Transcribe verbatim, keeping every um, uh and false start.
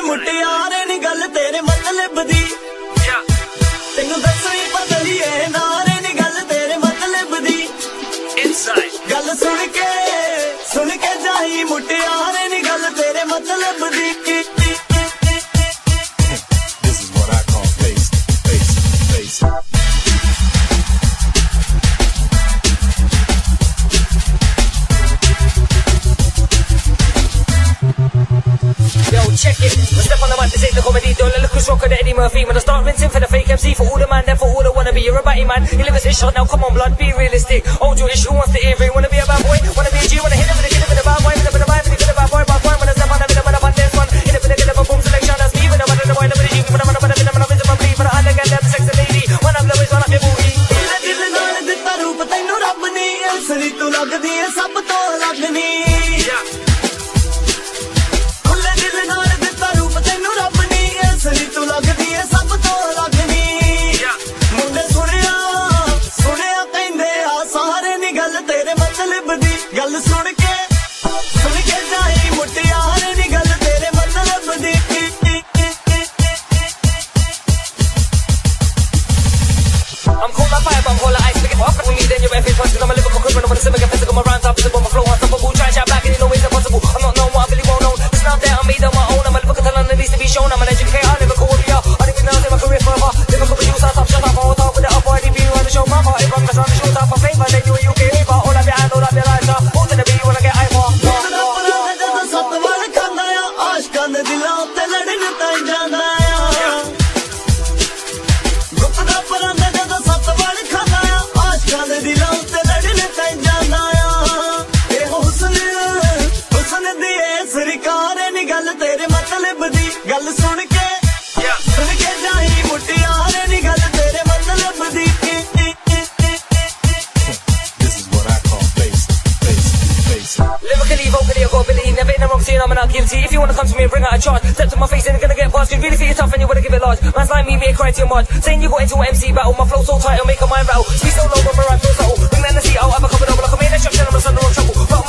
मुटियारे नी गल तेरे मतलब दी तेनू दसवी बदलिए नारे नी गल तेरे मतलब दी गल सुन के सुन के जाई मुटियारे नी गल तेरे मतलब दी This is what I call face, face, face. Yo, check it. I step on the mic, this ain't the comedy. Don't let look rock of the Eddie Murphy. When I start rinsing for the fake M C, for all the man, then for all the wanna be. You're a batty man. You live as shot now. Come on, blood, be realistic. Old Jewish, who wants to hear it? Wanna be a bad boy? Wanna be a G? Wanna hit it with a kid with a bad boy? With a bit of vibe, with a bad boy, bad boy. When I step on the middle, when I'm on this one, hit it with a kid of a boom selection. That's me. When I'm on the boy, with a G, when I'm on the middle, when I'm on the middle, when I'm on the girl, that's sexy lady. When I'm blowing, when I'm your booty. दिल नाल दिता रूप तैनू रब ने असली तू लगदी है सब तो लगनी खुले दिल नाल दिता रूप तैनू रब ने असली तू लगदी है सब तो लगनी मुंडे सुनिया सुनिया कहंदे आ सारे नी गल तेरे मतलब दी गल सुन के सुन के जाई मुटियारे नी गल तेरे मतलब दी I'm cool like fire, but I'm cold like ice. Make it off with me, then you're effing twice. Cause I'm a lyrical criminal with a civic and physical. My rhymes are visible, my flow unstoppable. Try and shout back and you know it's impossible. I'm not known what I really won't know. It's not that I'm made on my own. I'm a lyrical talent that needs to be shown. I'm an educator, I never go with you. I think now in my career forever. Lyrical producer, top shut up, I won't talk with it up. I D B on the show, my party from the sun, the show top of flavor. Then you and you can leave out. All of your I know that your lives are. Hold to the beat when I get high for. आशकां दे दिलां ते लड़न ताईं जांदा आ गुप दा परांदा जदों सत वाल खांदा आ आशकां दे दिलां ते लड़न ताईं जांदा आ ए हुस्न हुस्न दी ए सरकार नी गल तेरे मतलब दी गल सुन के सुन के जाई मुटियारे नी गल तेरे मतलब दी This is what I call face, face, face. Lyrically, vocally, I got ability. Never in the wrong scene, I'm not guilty. If you wanna come to me and bring out a charge, step to my face and you're gonna get past. You really feel tough and you wanna give it large. Man's like me, me a cry to your march. Saying you got into an M C battle, my flow so tight, it'll make a mind rattle. Speak so low, but my rhyme so subtle. Bring the seat out, have a couple double. Like I'm in a shop, then I'm a son of trouble.